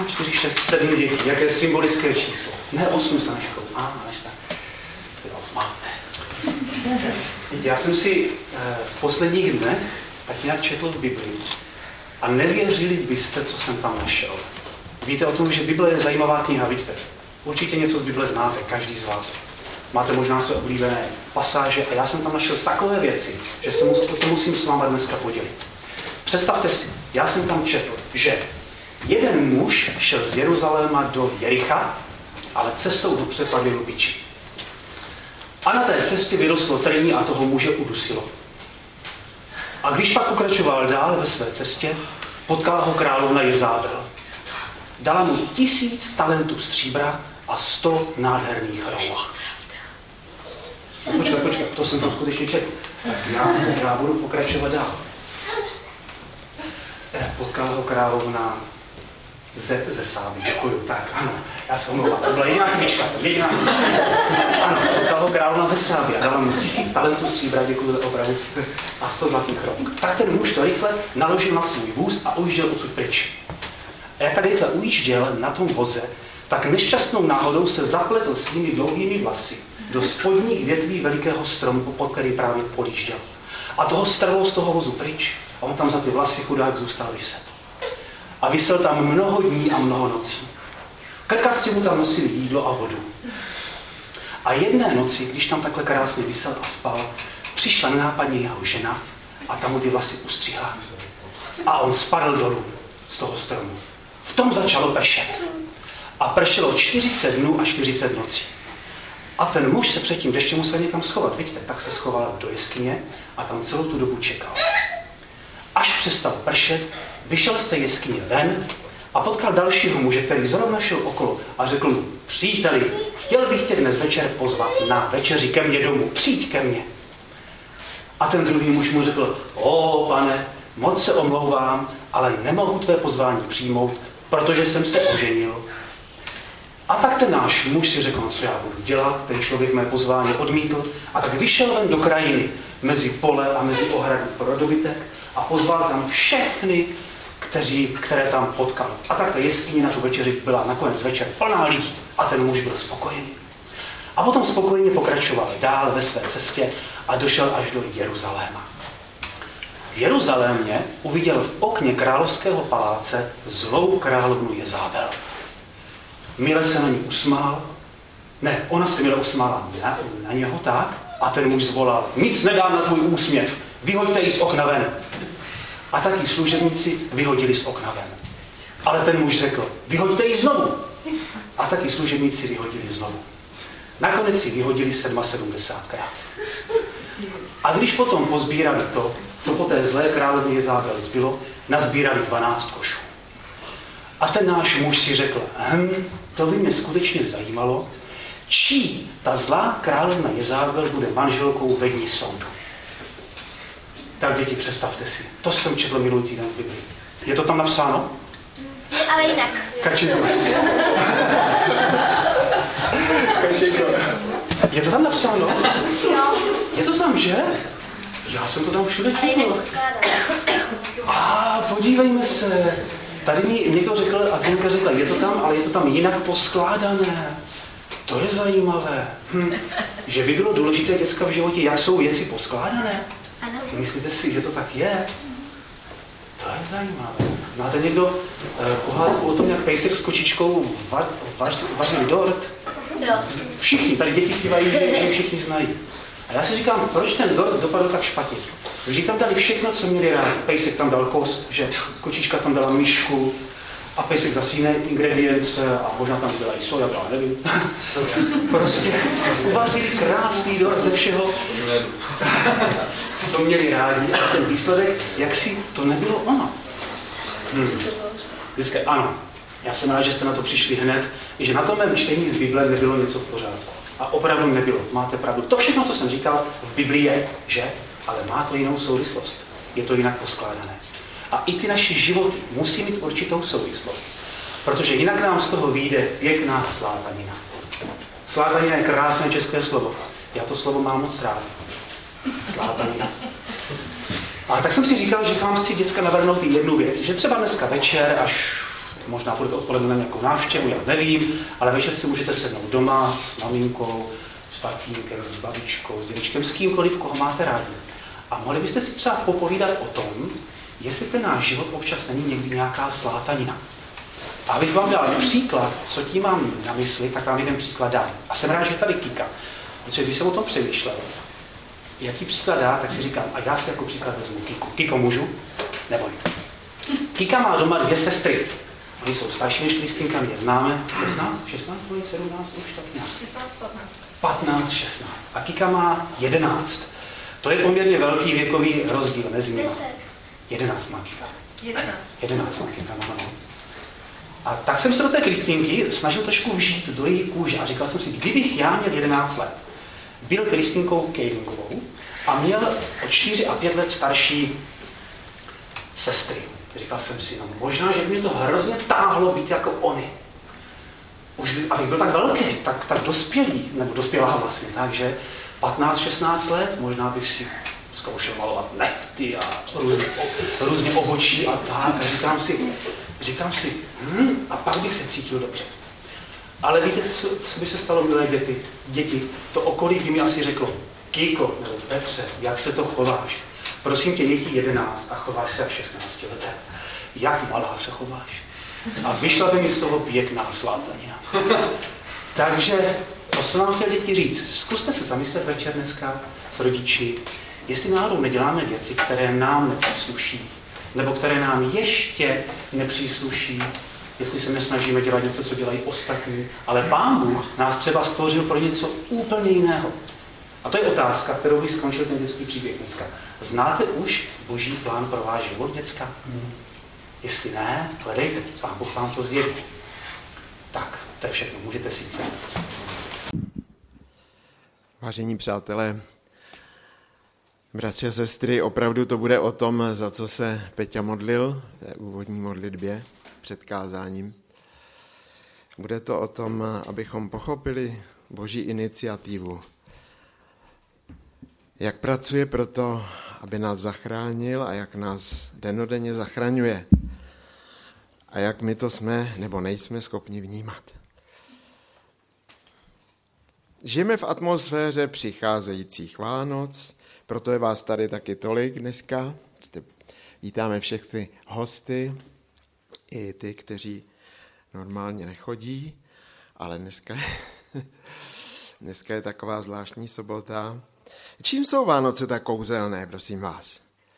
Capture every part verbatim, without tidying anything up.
čtyři, šest, sedm dětí. Jaké symbolické číslo. Ne osm, Saneško. A, než tak. Já jsem si v posledních dnech tak nějak četl v Biblii a nevěřili byste, co jsem tam našel. Víte o tom, že Bible je zajímavá kniha, vidíte? Určitě něco z Bible znáte, každý z vás. Máte možná své oblíbené pasáže a já jsem tam našel takové věci, že se o to musím s váma dneska podělit. Představte si, já jsem tam četl, že jeden muž šel z Jeruzaléma do Jericha, ale cestou ho přepadli lupiči. A na té cestě vyrostlo trní a toho muže udusilo. A když pak pokračoval dál ve své cestě, potkala ho královna Jezábel. Dala mu tisíc talentů stříbra a sto nádherných rouch. Počkej, počkej, to jsem tam skutečně četl. Tak já, já budu pokračovat dál. Potkala ho královna ze, ze Sáby, děkuju, tak ano, já se omlouvám, to byla jediná chybička, jediná chybička. Ano, potkala ho královna ze Sáby a dala mu tisíc talentů stříbra, děkuju za opravu, a sto zlatých rouch. Tak ten muž to rychle naložil na svůj vůz a ujížděl odsud pryč. A jak tak rychle ujížděl na tom voze, tak nešťastnou náhodou se zapletl svými dlouhými vlasy do spodních větví velikého stromu, pod který právě podjížděl. A toho strhlo z toho vozu pryč a on tam za ty vlasy chudák zůstal vyset. A visel tam mnoho dní a mnoho nocí. Krkavci mu tam nosili jídlo a vodu. A jedné noci, když tam takhle krásně visel a spal, přišla nenápadně jeho žena a tam mu ty vlasy ustřihla. A on spadl dolů z toho stromu. V tom začalo pršet. A pršelo čtyřicet dnů a čtyřicet nocí. A ten muž se před tím deštěm musel někam schovat, vidíte, tak se schoval do jeskyně a tam celou tu dobu čekal. Až přestal pršet, vyšel z té jeskyně ven a potkal dalšího muže, který zrovna šel okolo a řekl mu, příteli, chtěl bych tě dnes večer pozvat na večeři ke mně domů, přijď ke mně. A ten druhý muž mu řekl, o pane, moc se omlouvám, ale nemohu tvé pozvání přijmout, protože jsem se oženil. A tak ten náš muž si řekl, no co já budu dělat, ten člověk mé pozvání odmítl a tak vyšel ven do krajiny mezi pole a mezi ohradu pro dobytek a pozval tam všechny, kteří, které tam potkal. A tak ta jeskyně na tu večeři byla nakonec večer plná lidí a ten muž byl spokojený. A potom spokojeně pokračoval dál ve své cestě a došel až do Jeruzaléma. V Jeruzalémě uviděl v okně královského paláce zlou královnu Jezábel. Mile se na ní usmál. Ne, ona se mile usmála na, na něho tak a ten muž zvolal, nic nedám na tvůj úsměv, vyhoďte ji z okna ven. A taky služebníci vyhodili z okna ven. Ale ten muž řekl, vyhoďte ji znovu. A taky služebníci vyhodili znovu. Nakonec ji vyhodili sedmdesátkrát. A když potom pozbírali to, co po té zlé královně Jezábel zbylo, nazbírali dvanáct košů. A ten náš muž si řekl, hm, to by mě skutečně zajímalo, čí ta zlá královna Jezábel bude manželkou ve dni soudu. Tak děti, představte si, to jsem četl minulý týden v Biblii. Je to tam napsáno? Ale jinak. Kačenko. Kačenko. Je to tam napsáno? Jo. Je to tam, že? Já jsem to tam všude Ale jinak četl. poskládané. A podívejme se. Tady mi někdo řekl, a Věnka řekla, je to tam, ale je to tam jinak poskládané. To je zajímavé. Hm. Že by bylo důležité děcka v životě, jak jsou věci poskládané. Ano. Myslíte si, že to tak je? To je zajímavé. Znáte někdo eh, pohádku o tom, jak pejsek s kočičkou var, vař, vařili dort? Jo. Všichni, tady děti pívají, že, že všichni znají. A já si říkám, proč ten dort dopadl tak špatně? Vždyť tam dali všechno, co měli rádi. Pejsek tam dal kost, že kočička tam dala myšku a pejsek zase jiné ingredience a možná tam byla i soja, ale nevím. Prostě uvařili krásný dort ze všeho, co měli rádi a ten výsledek, jak si to nebylo ono. Hmm. Vždycky ano. Já jsem rád, že jste na to přišli hned, že na tom mém čtení z Bible nebylo něco v pořádku. A opravdu nebylo. Máte pravdu. To všechno, co jsem říkal, v Biblii je, že? Ale má to jinou souvislost. Je to jinak poskládané. A i ty naše životy musí mít určitou souvislost. Protože jinak nám z toho vyjde pěkná slátanina. Slátanina je krásné české slovo. Já to slovo mám moc rád. Slátanina. A tak jsem si říkal, že vám chci děcka navrhnout jednu věc, že třeba dneska večer, až možná budete odpoledne na nějakou návštěvu, já nevím, ale večer si můžete sednout doma s maminkou, s tatínkem, s babičkou, s dědečkem, s kýmkoliv, koho máte rádi. A mohli byste si třeba popovídat o tom, jestli ten náš život občas není někdy nějaká slátanina. A abych vám dal příklad, co tím mám na mysli, tak vám jeden příklad dám. A jsem rád, že tady Kika, protože když jsem o tom přemýšlel, jaký příklad dá, tak si říkám, a já si jako příklad vezmu Kiku. Kiko, můžu? Neboj. Kika má doma dvě sestry. Oni jsou starší než Kristýnka, my je známe. šestnáct, šestnáct, sedmnáct, už tak nějak. šestnáct, patnáct. patnáct, šestnáct. A Kika má jedenáct. To je poměrně velký věkový rozdíl mezi nimi. jedenáct má Kika. jedenáct. jedenáct má Kika, no, no. A tak jsem se do té Kristýnky snažil trošku vžít do její kůže a říkal jsem si, kdybych já měl jedenáct let, byl Kristýnkou Kejlingovou a měl o čtyři a pět let starší sestry. Říkal jsem si, no možná, že by mě to hrozně táhlo být jako oni. Už by, abych byl tak velký, tak, tak dospělý, nebo dospělá vlastně, takže patnáct šestnáct let, možná bych si zkoušel malovat nechty a různě, různě obočí a tak. A říkám si, říkám si, hm, a pak bych se cítil dobře. Ale víte, co, co by se stalo, milé děti? Děti, to okolí by mi asi řeklo, Kiko, nebo Petře, jak se to chováš? Prosím tě, je ti jedenáct a chováš se jak šestnáct let. Jak malá se chováš? A vyšla by mi z toho pěkná slátanina. Takže to jsem vám chtěl děti říct. Zkuste se zamyslet večer dneska s rodiči, jestli náhodou neděláme věci, které nám nepřísluší, nebo které nám ještě nepřísluší, jestli se nesnažíme dělat něco, co dělají ostatní, ale Pán Bůh nás třeba stvořil pro něco úplně jiného. A to je otázka, kterou bych skončil ten dětský příběh dneska. Znáte už Boží plán pro váš život, děcka? Hmm. Jestli ne, hledejte, Pán Bůh vám to zjeví. Tak, to je všechno, můžete si jít. Vážení přátelé, bratři a sestry, opravdu to bude o tom, za co se Peťa modlil, v té úvodní modlitbě před kázáním. Bude to o tom, abychom pochopili Boží iniciativu. Jak pracuje proto, aby nás zachránil a jak nás dennodenně zachraňuje. A jak my to jsme nebo nejsme schopni vnímat. Žijeme v atmosféře přicházejících Vánoc, proto je vás tady taky tolik dneska. Vítáme všechny hosty, i ty, kteří normálně nechodí, ale dneska je, dneska je taková zvláštní sobota. Čím jsou Vánoce tak kouzelné, prosím vás?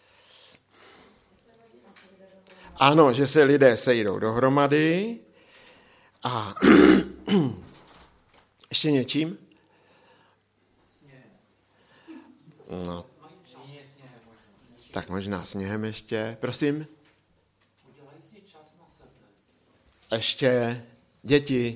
Ano, že se lidé sejdou dohromady a ještě něčím? No, tak možná sněhem ještě. Prosím? Ještě děti.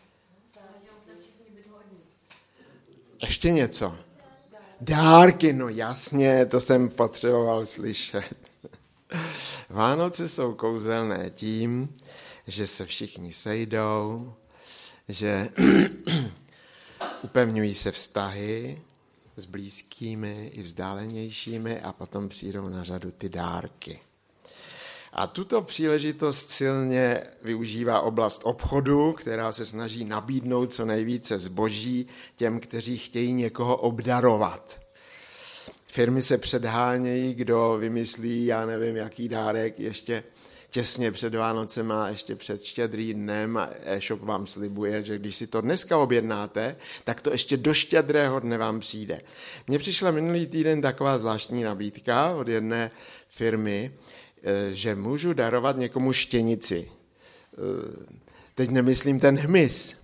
Ještě něco. Dárky, no jasně, to jsem potřeboval slyšet. Vánoce jsou kouzelné tím, že se všichni sejdou, že upevňují se vztahy s blízkými i vzdálenějšími a potom přijdou na řadu ty dárky. A tuto příležitost silně využívá oblast obchodu, která se snaží nabídnout co nejvíce zboží těm, kteří chtějí někoho obdarovat. Firmy se předhánějí, kdo vymyslí, já nevím, jaký dárek ještě těsně před Vánocema, ještě před Štědrým dnem a e-shop vám slibuje, že když si to dneska objednáte, tak to ještě do Štědrého dne vám přijde. Mně přišla minulý týden taková zvláštní nabídka od jedné firmy, že můžu darovat někomu štěnici. Teď nemyslím ten hmyz.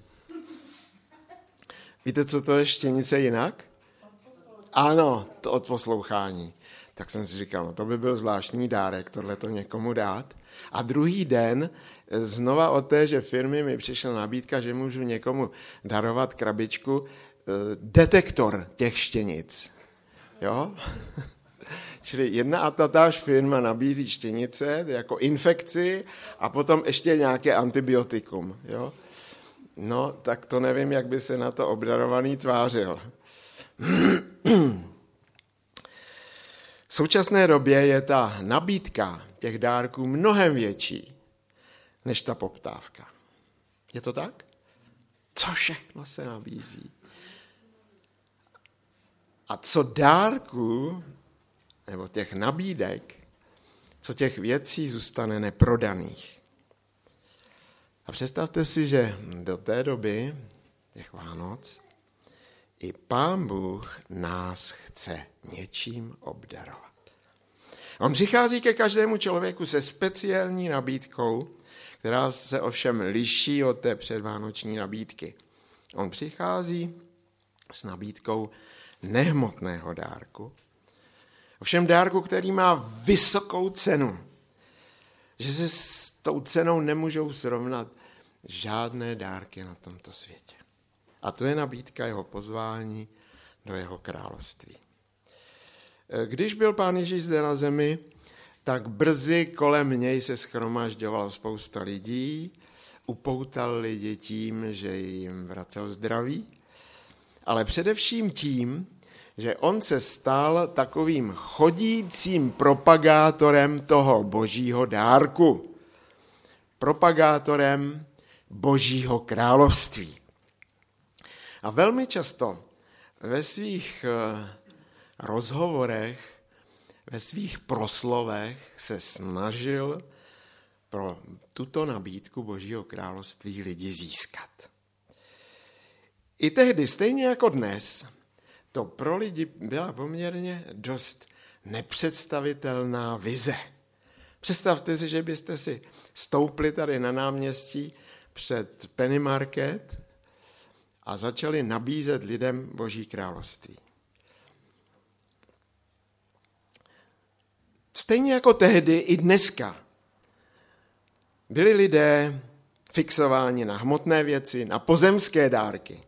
Víte, co to je štěnice jinak? Ano, to odposlouchání. Tak jsem si říkal, no to by byl zvláštní dárek, tohleto někomu dát. A druhý den znova od téže firmy mi přišla nabídka, že můžu někomu darovat krabičku detektor těch štěnic. Jo? Čili jedna a tatáž firma nabízí štěnice jako infekci a potom ještě nějaké antibiotikum. Jo? No, tak to nevím, jak by se na to obdarovaný tvářil. V současné době je ta nabídka těch dárků mnohem větší. než ta poptávka. Je to tak? Co všechno se nabízí? A co dárků, nebo těch nabídek, co těch věcí zůstane neprodaných. A představte si, že do té doby, těch Vánoc, i Pán Bůh nás chce něčím obdarovat. On přichází ke každému člověku se speciální nabídkou, která se ovšem liší od té předvánoční nabídky. On přichází s nabídkou nehmotného dárku, ovšem dárku, který má vysokou cenu, že se s tou cenou nemůžou srovnat žádné dárky na tomto světě. A to je nabídka jeho pozvání do jeho království. Když byl Pán Ježíš zde na zemi, tak brzy kolem něj se shromažďovalo spousta lidí, upoutal lidi tím, že jim vracel zdraví, ale především tím, že on se stal takovým chodícím propagátorem toho božího dárku. Propagátorem božího království. A velmi často ve svých rozhovorech, ve svých proslovech se snažil pro tuto nabídku božího království lidi získat. I tehdy, stejně jako dnes, to pro lidi byla poměrně dost nepředstavitelná vize. Představte si, že byste si stoupli tady na náměstí před Penny Market a začali nabízet lidem boží království. Stejně jako tehdy, i dneska byli lidé fixováni na hmotné věci, na pozemské dárky.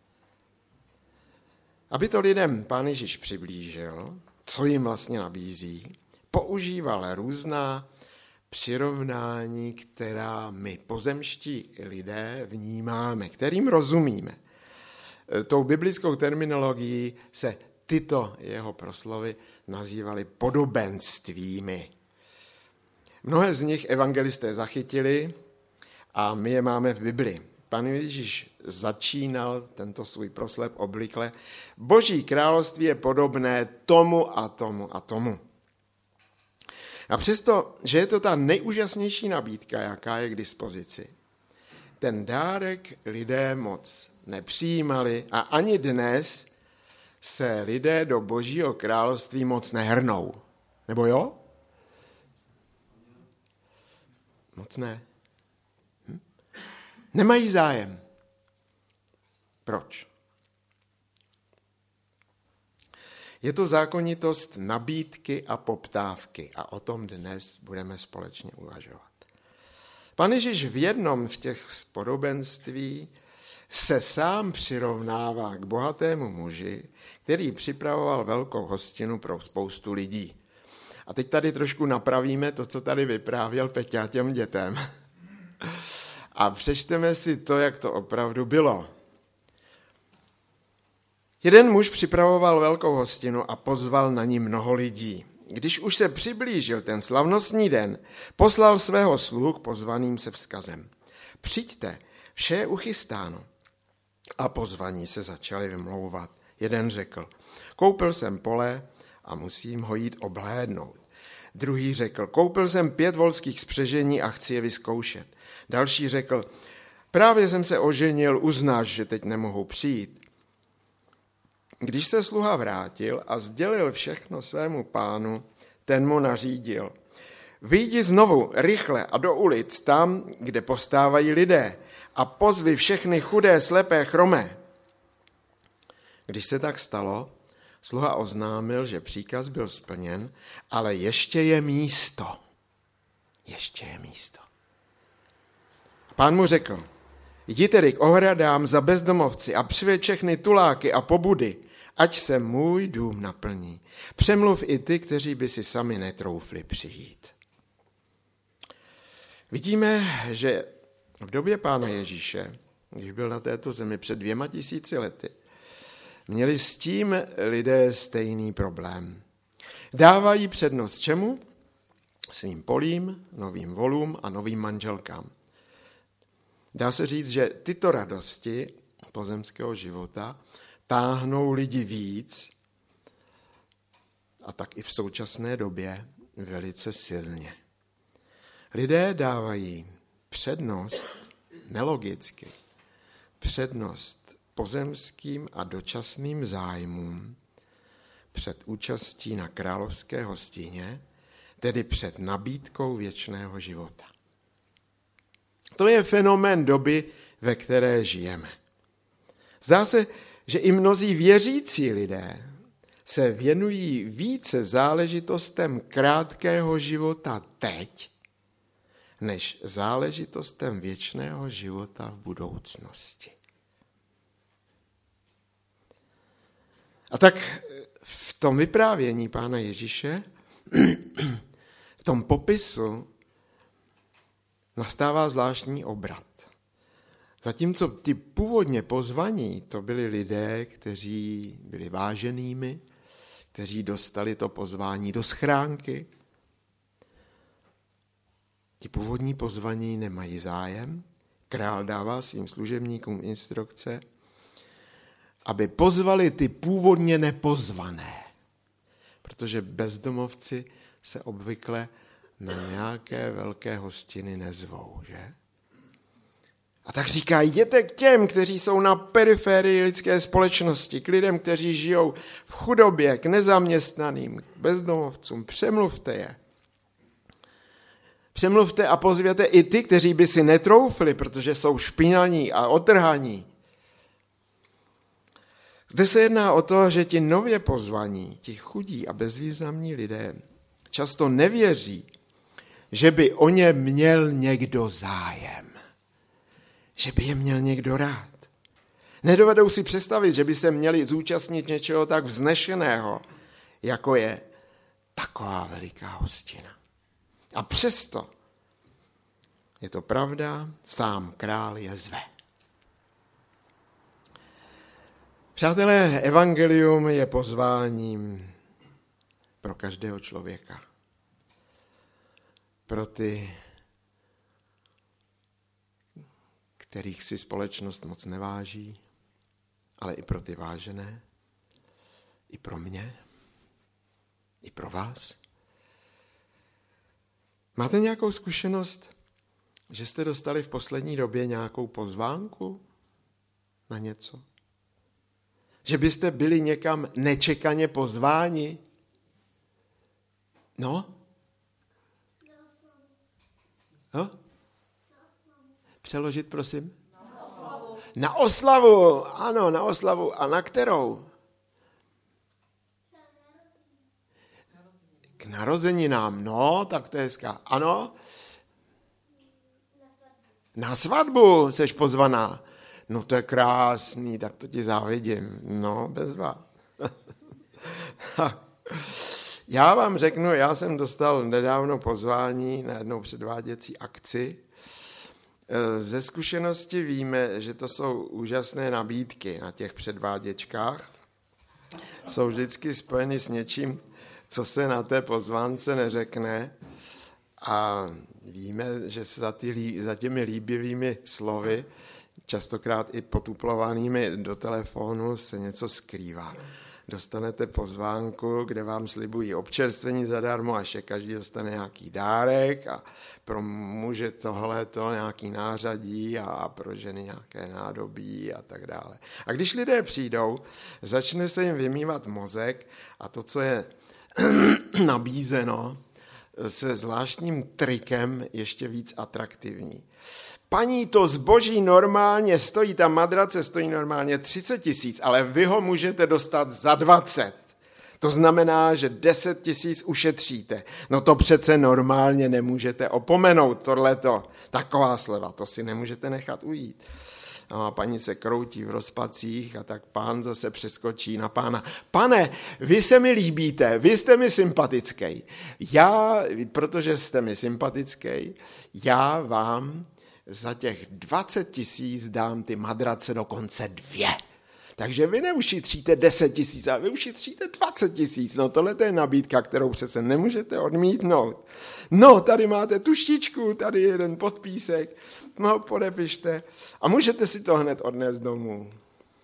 Aby to lidem Pán Ježíš přiblížil, co jim vlastně nabízí, používal různá přirovnání, která my pozemští lidé vnímáme, kterým rozumíme. Tou biblickou terminologií se tyto jeho proslovy nazývaly podobenstvími. Mnohé z nich evangelisté zachytili a my je máme v Biblii. Pán Ježíš začínal tento svůj proslep obvykle. Boží království je podobné tomu a tomu a tomu. A přesto, že je to ta nejúžasnější nabídka, jaká je k dispozici, ten dárek lidé moc nepřijímali a ani dnes se lidé do božího království moc nehrnou. Nebo jo? Moc ne. Hm? Nemají zájem. Proč? Je to zákonitost nabídky a poptávky a o tom dnes budeme společně uvažovat. Pan Ježíš v jednom v těch podobenství se sám přirovnává k bohatému muži, který připravoval velkou hostinu pro spoustu lidí. A teď tady trošku napravíme to, co tady vyprávěl Peťa těm dětem. A přečteme si to, jak to opravdu bylo. Jeden muž připravoval velkou hostinu a pozval na ní mnoho lidí. Když už se přiblížil ten slavnostní den, poslal svého sluhu k pozvaným se vzkazem. Přijďte, vše je uchystáno. A pozvaní se začali vymlouvat. Jeden řekl, koupil jsem pole a musím ho jít obhlédnout. Druhý řekl, koupil jsem pět volských spřežení a chci je vyzkoušet. Další řekl, právě jsem se oženil, uznáš, že teď nemohu přijít. Když se sluha vrátil a sdělil všechno svému pánu, ten mu nařídil. Vyjdi znovu rychle a do ulic tam, kde postávají lidé, a pozvi všechny chudé, slepé, chromé. Když se tak stalo, sluha oznámil, že příkaz byl splněn, ale ještě je místo. Ještě je místo. Pán mu řekl, jdi tedy k ohradám za bezdomovci a přived všechny tuláky a pobudy, ať se můj dům naplní. Přemluv i ty, kteří by si sami netroufli přijít. Vidíme, že v době Pána Ježíše, když byl na této zemi před dvěma tisíci lety, měli s tím lidé stejný problém. Dávají přednost čemu? Svým polím, novým volům a novým manželkám. Dá se říct, že tyto radosti pozemského života táhnou lidi víc, a tak i v současné době velice silně. Lidé dávají přednost, nelogicky, přednost pozemským a dočasným zájmům před účastí na královské hostině, tedy před nabídkou věčného života. To je fenomén doby, ve které žijeme. Zdá se, že i mnozí věřící lidé se věnují více záležitostem krátkého života teď, než záležitostem věčného života v budoucnosti. A tak v tom vyprávění Pána Ježíše, v tom popisu, nastává zvláštní obrat. Zatímco ti původně pozvaní, to byli lidé, kteří byli váženými, kteří dostali to pozvání do schránky. Ti původní pozvaní nemají zájem. Král dává svým služebníkům instrukce, aby pozvali ty původně nepozvané. Protože bezdomovci se obvykle na nějaké velké hostiny nezvou, že? A tak říká, jděte k těm, kteří jsou na periferii lidské společnosti, k lidem, kteří žijou v chudobě, k nezaměstnaným, k bezdomovcům, přemluvte je. Přemluvte a pozvěte i ty, kteří by si netroufli, protože jsou špinaní a otrhaní. Zde se jedná o to, že ti nově pozvaní, ti chudí a bezvýznamní lidé často nevěří, že by o ně měl někdo zájem. Že by je měl někdo rád. Nedovedou si představit, že by se měli zúčastnit něčeho tak vznešeného, jako je taková veliká hostina. A přesto je to pravda, sám král je zve. Přátelé, evangelium je pozváním pro každého člověka. Pro ty, kterých si společnost moc neváží, ale i pro ty vážené, i pro mě, i pro vás. Máte nějakou zkušenost, že jste dostali v poslední době nějakou pozvánku na něco? Že byste byli někam nečekaně pozváni? No? No? Přeložit, prosím? Na oslavu. Na oslavu, ano, na oslavu. A na kterou? K narozeninám, no, tak to je hezká. Ano? Na svatbu seš pozvaná. No to je krásný, tak to ti závidím. No, bezva. Já vám řeknu, já jsem dostal nedávno pozvání na jednou předváděcí akci. Ze zkušenosti víme, že to jsou úžasné nabídky na těch předváděčkách. Jsou vždycky spojeny s něčím, co se na té pozvánce neřekne. A víme, že za, ty, za těmi líbivými slovy, častokrát i potuplovanými do telefonu, se něco skrývá. Dostanete pozvánku, kde vám slibují občerstvení zadarmo, až je každý dostane nějaký dárek a pro muže tohleto nějaký nářadí a pro ženy nějaké nádobí a tak dále. A když lidé přijdou, začne se jim vymývat mozek a to, co je nabízeno, se zvláštním trikem ještě víc atraktivní. Paní, to zboží normálně stojí, ta madrace stojí normálně třicet tisíc, ale vy ho můžete dostat za dvacet. To znamená, že deset tisíc ušetříte. No to přece normálně nemůžete opomenout, tohleto. Taková sleva, to si nemůžete nechat ujít. No a paní se kroutí v rozpacích a tak pán zase přeskočí na pána. Pane, vy se mi líbíte, vy jste mi sympatický. Já, protože jste mi sympatický, já vám za těch dvacet tisíc dám ty madrace dokonce dvě. Takže vy neušetříte deset tisíc, ale vy ušetříte dvacet tisíc. No tohle je nabídka, kterou přece nemůžete odmítnout. No, tady máte tuštičku, tady jeden podpísek, no podepište a můžete si to hned odnést domů.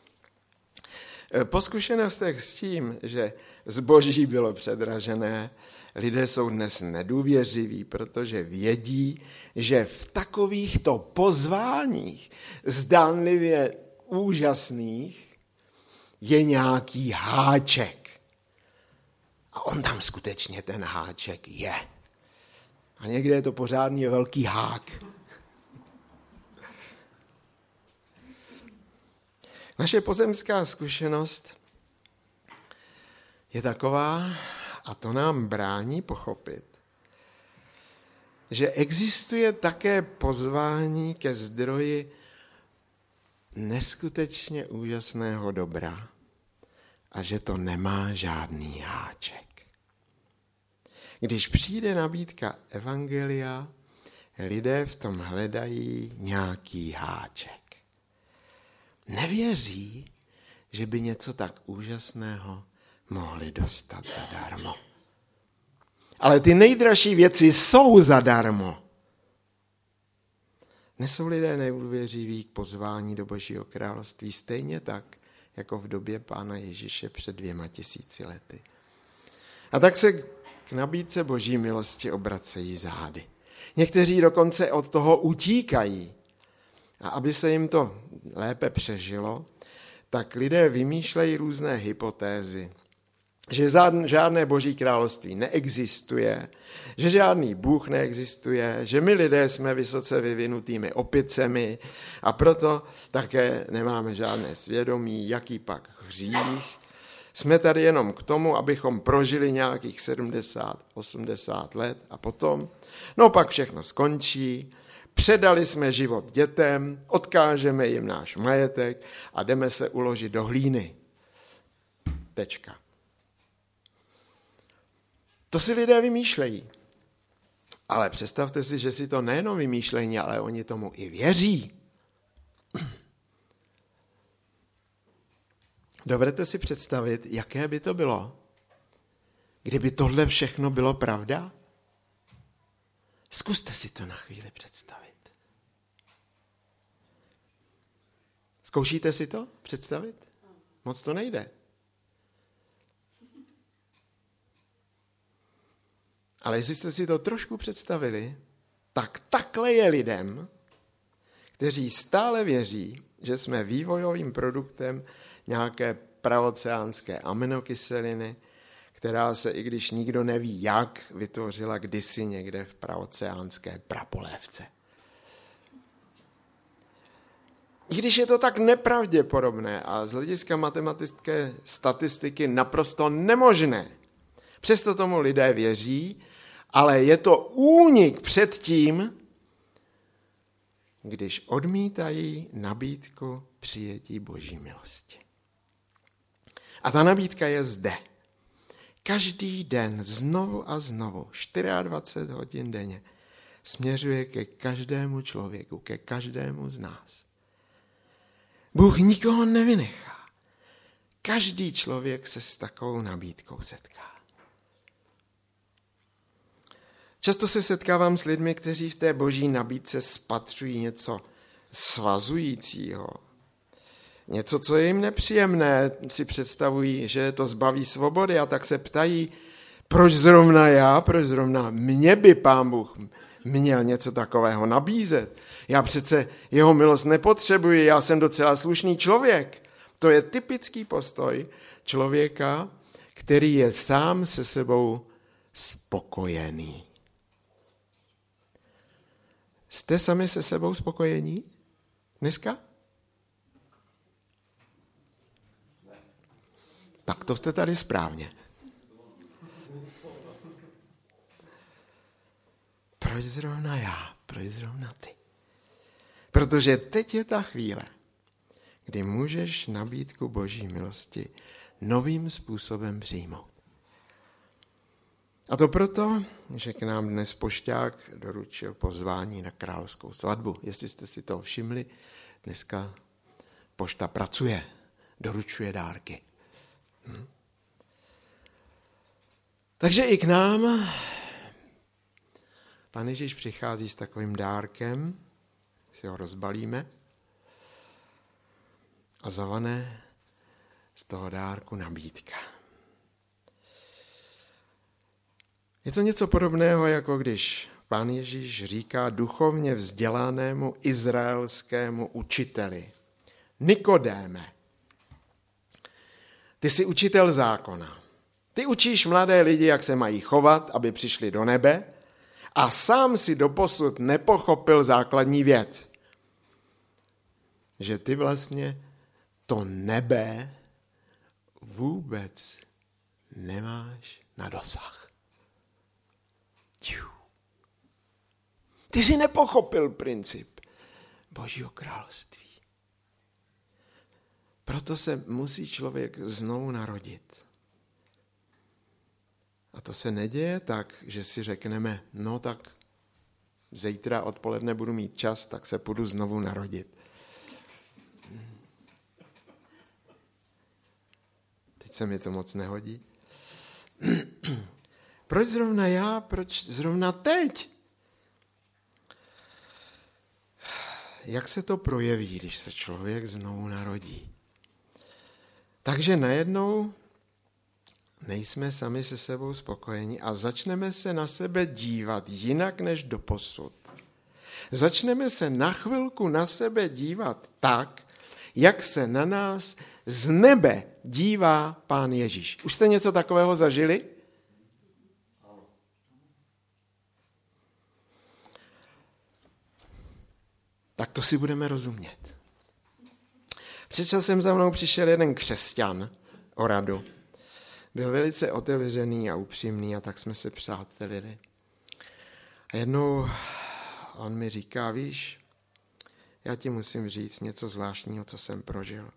Po zkušenostech s tím, že zboží bylo předražené, lidé jsou dnes nedůvěřiví, protože vědí, že v takovýchto pozváních zdánlivě úžasných je nějaký háček. A on tam skutečně ten háček je. A někde je to pořádný velký hák. Naše pozemská zkušenost je taková, a to nám brání pochopit, že existuje také pozvání ke zdroji neskutečně úžasného dobra a že to nemá žádný háček. Když přijde nabídka evangelia, lidé v tom hledají nějaký háček. Nevěří, že by něco tak úžasného mohli dostat zadarmo. Ale ty nejdražší věci jsou zadarmo. Nesou lidé nedůvěřiví k pozvání do Božího království stejně tak, jako v době Pána Ježíše před dvěma tisíci lety. A tak se k nabídce Boží milosti obracejí zády. Někteří dokonce od toho utíkají. A aby se jim to lépe přežilo, tak lidé vymýšlejí různé hypotézy, že žádné Boží království neexistuje, že žádný Bůh neexistuje, že my lidé jsme vysoce vyvinutými opicemi a proto také nemáme žádné svědomí, jaký pak hřích. Jsme tady jenom k tomu, abychom prožili nějakých sedmdesát, osmdesát let a potom, no pak všechno skončí, předali jsme život dětem, odkážeme jim náš majetek a jdeme se uložit do hlíny. Tečka. To si lidé vymýšlejí. Ale představte si, že si to nejenom vymýšlejí, ale oni tomu i věří. Dovedete si představit, jaké by to bylo, kdyby tohle všechno bylo pravda? Zkuste si to na chvíli představit. Zkoušíte si to představit? Moc to nejde. Ale jestli jste si to trošku představili, tak takhle je lidem, kteří stále věří, že jsme vývojovým produktem nějaké praoceánské aminokyseliny, která se, i když nikdo neví jak, vytvořila kdysi někde v praoceánské prapolévce. I když je to tak nepravděpodobné a z hlediska matematické statistiky naprosto nemožné, přesto tomu lidé věří, ale je to únik před tím, když odmítají nabídku přijetí Boží milosti. A ta nabídka je zde. Každý den znovu a znovu, dvacet čtyři hodin denně, směřuje ke každému člověku, ke každému z nás. Bůh nikoho nevynechá. Každý člověk se s takovou nabídkou setká. Často se setkávám s lidmi, kteří v té Boží nabídce spatřují něco svazujícího. Něco, co je jim nepříjemné, si představují, že to zbaví svobody a tak se ptají, proč zrovna já, proč zrovna mě by Pán Bůh měl něco takového nabízet. Já přece jeho milost nepotřebuji, já jsem docela slušný člověk. To je typický postoj člověka, který je sám se sebou spokojený. Jste sami se sebou spokojení dneska? Tak to jste tady správně. Proč zrovna já? Proč zrovna ty? Protože teď je ta chvíle, kdy můžeš nabídku Boží milosti novým způsobem přijmout. A to proto, že k nám dnes pošťák doručil pozvání na královskou svatbu. Jestli jste si to všimli, dneska pošta pracuje. doručuje dárky. Hm? Takže i k nám Pán Ježíš přichází s takovým dárkem, si ho rozbalíme a zavane z toho dárku nabídka. Je to něco podobného, jako když Pán Ježíš říká duchovně vzdělanému izraelskému učiteli: Nikodéme, ty jsi učitel zákona. Ty učíš mladé lidi, jak se mají chovat, aby přišli do nebe, a sám si doposud nepochopil základní věc. Že ty vlastně to nebe vůbec nemáš na dosah. Ty jsi nepochopil princip Božího království. Proto se musí člověk znovu narodit. A to se neděje tak, že si řekneme, no tak zítra odpoledne budu mít čas, tak se půjdu znovu narodit. Teď se mi to moc nehodí. Proč zrovna já? Proč zrovna teď? Jak se to projeví, když se člověk znovu narodí? Takže najednou nejsme sami se sebou spokojeni a začneme se na sebe dívat jinak než doposud. Začneme se na chvilku na sebe dívat tak, jak se na nás z nebe dívá Pán Ježíš. Už jste něco takového zažili? Tak to si budeme rozumět. Před časem za mnou přišel jeden křesťan o radu. Byl velice otevřený a upřímný a tak jsme se přátelili. A jednou on mi říká, víš, já ti musím říct něco zvláštního, co jsem prožil.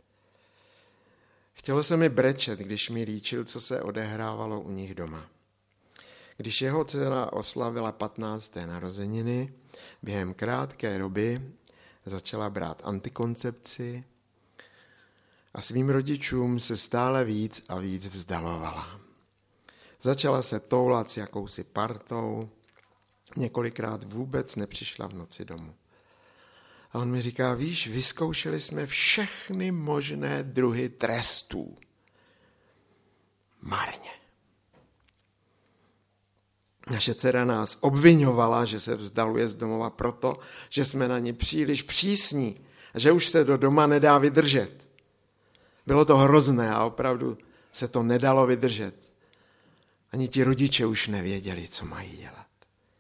Chtělo se mi brečet, když mi líčil, co se odehrávalo u nich doma. Když jeho dcera oslavila patnácté narozeniny, během krátké doby začala brát antikoncepci a svým rodičům se stále víc a víc vzdalovala. Začala se toulat s jakousi partou, několikrát vůbec nepřišla v noci domů. A on mi říká, víš, vyzkoušeli jsme všechny možné druhy trestů. Marně. Naše dcera nás obvinovala, že se vzdaluje z domova proto, že jsme na ní příliš přísní a že už se do doma nedá vydržet. Bylo to hrozné a opravdu se to nedalo vydržet. Ani ti rodiče už nevěděli, co mají dělat.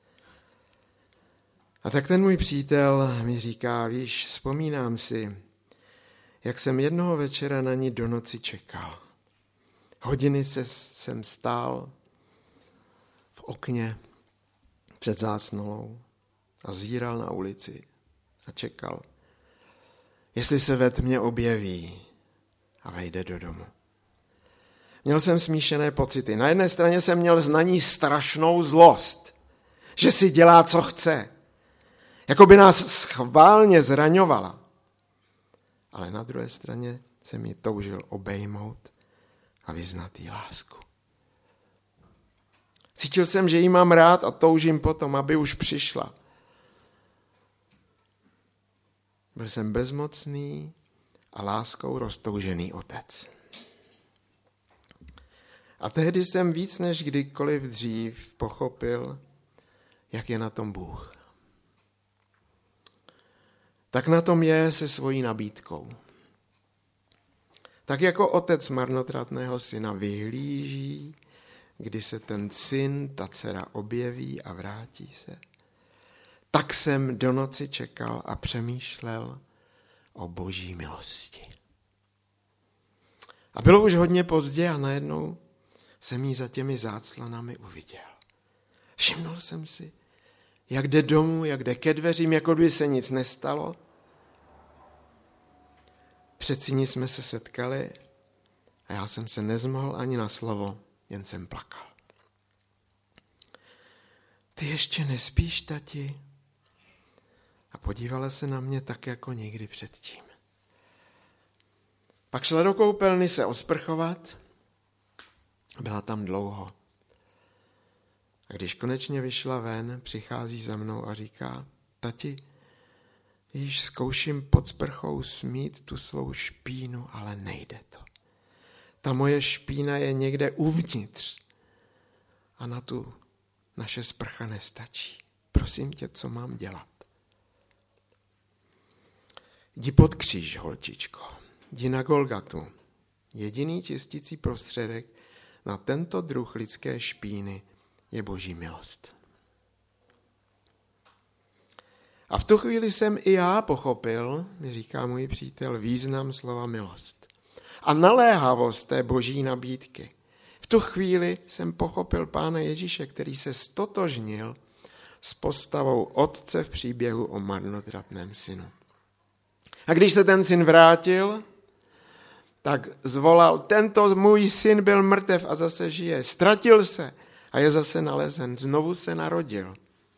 A tak ten můj přítel mi říká, víš, vzpomínám si, jak jsem jednoho večera na ní do noci čekal. Hodiny se, jsem stál v okně před zásnulou a zíral na ulici a čekal, jestli se ve tmě objeví a vejde do domu. Měl jsem smíšené pocity. Na jedné straně jsem měl na ní strašnou zlost, že si dělá, co chce. Jako by nás schválně zraňovala. Ale na druhé straně jsem ji toužil obejmout a vyznat jí lásku. Cítil jsem, že ji mám rád a toužím potom, aby už přišla. Byl jsem bezmocný a láskou roztoužený otec. A tehdy jsem víc než kdykoliv dřív pochopil, jak je na tom Bůh. Tak na tom je se svojí nabídkou. Tak jako otec marnotratného syna vyhlíží, kdy se ten syn, ta dcera objeví a vrátí se, tak jsem do noci čekal a přemýšlel o Boží milosti. A bylo už hodně pozdě a najednou jsem jí za těmi záclanami uviděl. Všimnul jsem si, jak jde domů, jak jde ke dveřím, jako by se nic nestalo. Před síní jsme se setkali a já jsem se nezmohl ani na slovo, jen jsem plakal. Ty ještě nespíš, tati? A podívala se na mě tak, jako někdy předtím. Pak šla do koupelny se osprchovat. Byla tam dlouho. A když konečně vyšla ven, přichází za mnou a říká, tati, již zkouším pod sprchou smít tu svou špínu, ale nejde to. Ta moje špína je někde uvnitř a na tu naše sprcha nestačí. Prosím tě, co mám dělat? Jdi pod kříž, holčičko. Jdi na Golgatu. Jediný čistící prostředek na tento druh lidské špíny je Boží milost. A v tu chvíli jsem i já pochopil, mi říká můj přítel, význam slova milost a naléhavost té Boží nabídky. V tu chvíli jsem pochopil Pána Ježíše, který se stotožnil s postavou otce v příběhu o marnotratném synu. A když se ten syn vrátil, tak zvolal, tento můj syn byl mrtev a zase žije. Ztratil se a je zase nalezen. Znovu se narodil.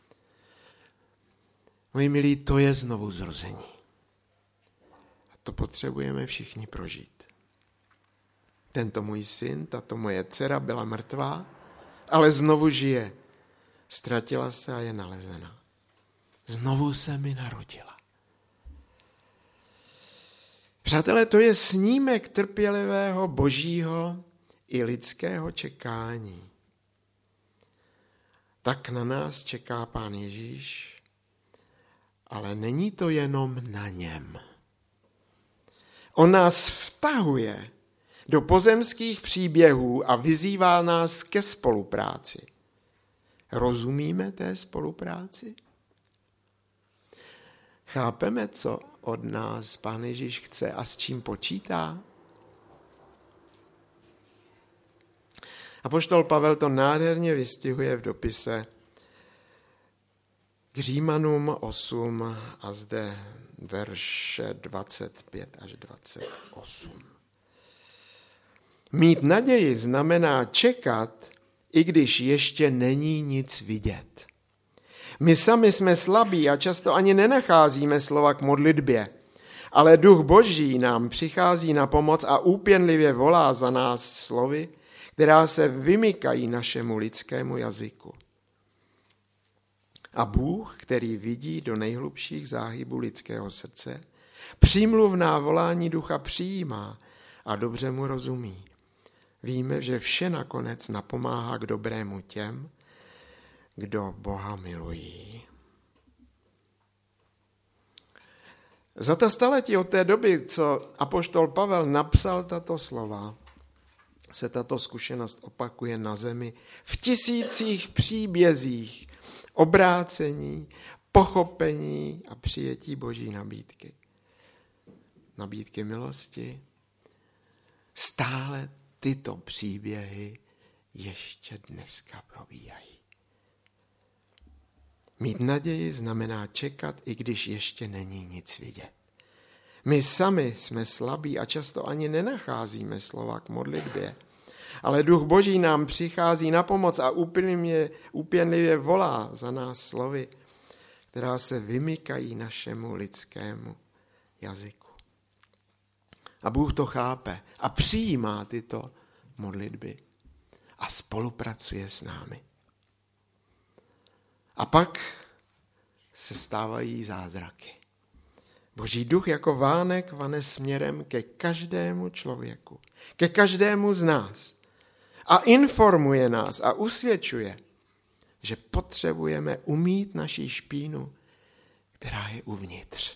Moji milí, to je znovu zrození. A to potřebujeme všichni prožít. Tento můj syn, tato moje dcera byla mrtvá, ale znovu žije. Ztratila se a je nalezena. Znovu se mi narodila. Přátelé, to je snímek trpělivého božího i lidského čekání. Tak na nás čeká Pán Ježíš, ale není to jenom na něm. On nás vtahuje do pozemských příběhů a vyzývá nás ke spolupráci. Rozumíme té spolupráci? Chápeme, co od nás Pán Ježíš chce a s čím počítá? Apoštol Pavel to nádherně vystihuje v dopise k Římanům osm a zde verše dvacet pět až dvacet osm. Mít naději znamená čekat, i když ještě není nic vidět. My sami jsme slabí a často ani nenacházíme slova k modlitbě, ale Duch Boží nám přichází na pomoc a úpěnlivě volá za nás slovy, která se vymykají našemu lidskému jazyku. A Bůh, který vidí do nejhlubších záhybů lidského srdce, přímluvná volání ducha přijímá a dobře mu rozumí. Víme, že vše nakonec napomáhá k dobrému těm, kdo Boha milují. Za ta staletí od té doby, co apoštol Pavel napsal tato slova, se tato zkušenost opakuje na zemi v tisících příbězích obrácení, pochopení a přijetí Boží nabídky. Nabídky milosti. Stále tyto příběhy ještě dneska probíhají. Mít naději znamená čekat, i když ještě není nic vidět. My sami jsme slabí a často ani nenacházíme slova k modlitbě, ale Duch Boží nám přichází na pomoc a úpěnlivě, úpěnlivě volá za nás slovy, která se vymykají našemu lidskému jazyku. A Bůh to chápe a přijímá tyto modlitby a spolupracuje s námi. A pak se stávají zázraky. Boží duch jako vánek vane směrem ke každému člověku, ke každému z nás a informuje nás a usvědčuje, že potřebujeme umýt naši špínu, která je uvnitř.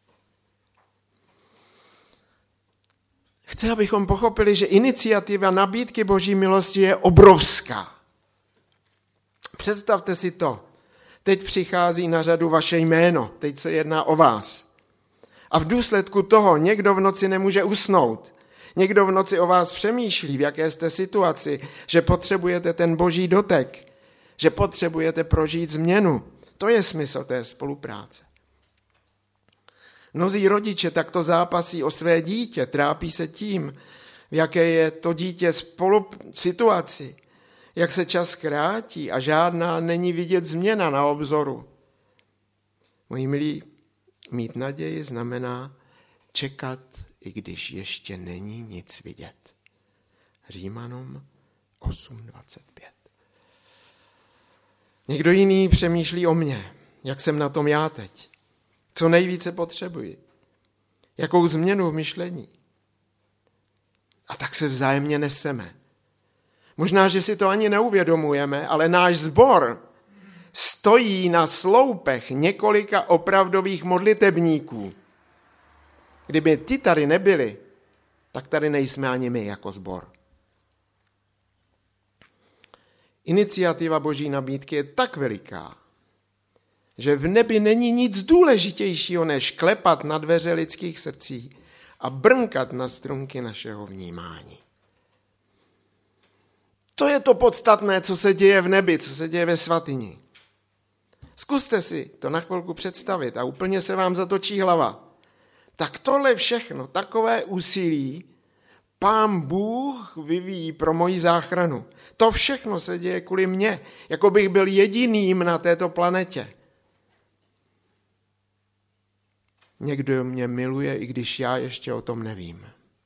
Chci, abychom pochopili, že iniciativa nabídky Boží milosti je obrovská. Představte si to. Teď přichází na řadu vaše jméno, teď se jedná o vás. A v důsledku toho někdo v noci nemůže usnout. Někdo v noci o vás přemýšlí, v jaké jste situaci, že potřebujete ten Boží dotek, že potřebujete prožít změnu. To je smysl té spolupráce. Mnozí rodiče takto zápasí o své dítě, trápí se tím, v jaké je to dítě spolu situaci, jak se čas krátí a žádná není vidět změna na obzoru. Moji milí, mít naději znamená čekat, i když ještě není nic vidět. Římanům osm dvacet pět. Někdo jiný přemýšlí o mně, jak jsem na tom já teď, co nejvíce potřebuji, jakou změnu v myšlení. A tak se vzájemně neseme. Možná, že si to ani neuvědomujeme, ale náš sbor stojí na sloupech několika opravdových modlitebníků. Kdyby ti tady nebyli, tak tady nejsme ani my jako sbor. Iniciativa Boží nabídky je tak veliká, že v nebi není nic důležitějšího, než klepat na dveře lidských srdcí a brnkat na strunky našeho vnímání. To je to podstatné, co se děje v nebi, co se děje ve svatyni. Zkuste si to na chvilku představit a úplně se vám zatočí hlava. Tak tohle všechno, takové úsilí, Pán Bůh vyvíjí pro moji záchranu. To všechno se děje kvůli mně, jako bych byl jediným na této planetě. Někdo mě miluje, i když já ještě o tom nevím.